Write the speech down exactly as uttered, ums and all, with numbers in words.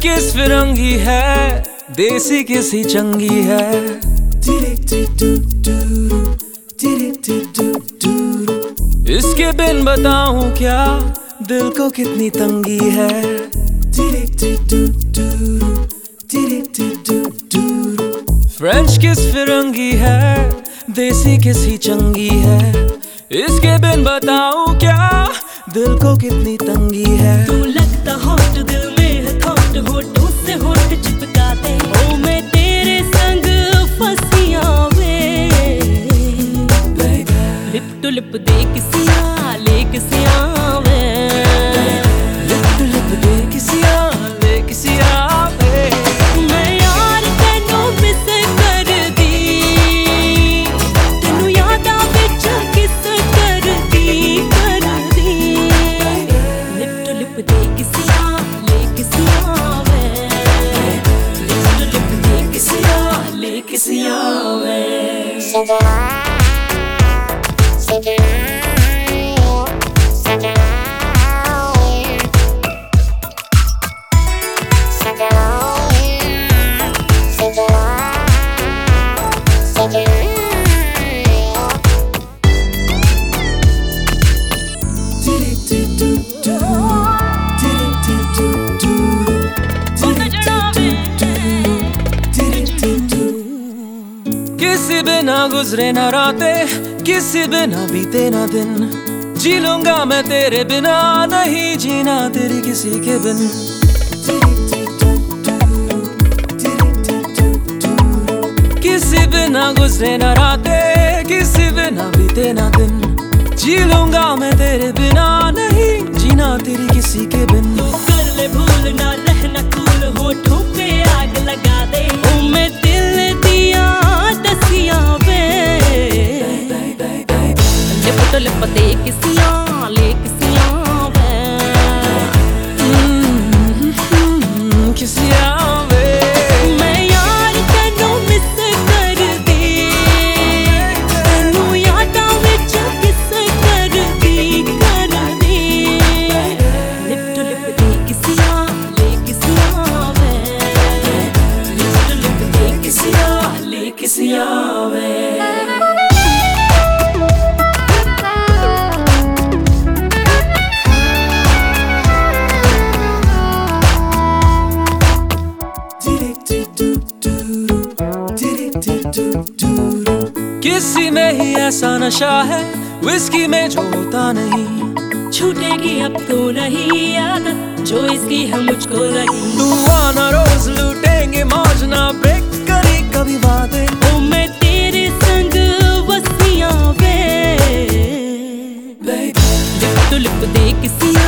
किस फिरंगी है, देसी किसी चंगी है। इसके बिन बताऊं क्या, दिल को कितनी तंगी है। फ्रेंच किस फिरंगी है, देसी किसी चंगी है। इसके बिन बताऊं क्या, दिल को कितनी तंगी है। तू लगता हॉट, दिल में है थॉट, होठों से होठ चिपका दे। ओ मैं तेरे संग फंसियां वे, लिप टू लिप दे किसिया ले किसिया वे, लिप टू लिप दे किसिया ले किसिया वे। मैं यार तेनू मिस कर दी, तेनू याद आवे जा किस कर दी कर दी। लिप टू लिप दे किसिया ले किसिया वे, लिप टू लिप दे किसिया ले किसिया वे। किसी बिना गुजरे ना रातें, किसी बिना बीते ना दिन। जी लूंगा मैं तेरे बिना, नहीं जीना तेरी किसी के बिन। किसी बिना गुजरे ना रातें, किसी बिना बीते ना दिन। जी लूंगा मैं तेरे बिना, नहीं जीना तेरी किसी के बिन। तू कर ले भूल ना रहना कूल, होठों पे आग लगा दे। ओ मैं दिल दिया दसिया वे, लिप तो लिप दे किसिया ले किसिया वे, किसिया वे। मैं यार तेनू मिस कर दी, तेनू याद आवे जा किस कर दी कर दी। लिप टू लिप दे किसिया ले किसिया वे, लिप टू लिप दे किसिया ले किसिया वे। किसी में ही ऐसा नशा है, विस्की में जो होता नहीं। छूटेगी अब तो नहीं आदत, जो इसकी है मुझको लगी। तू आना रोज लूटेंगे मौज, ना ब्रेक करी कभी बातें। ओ मैं तेरे संग वसियां वे, लिप टू लिप दे किसिया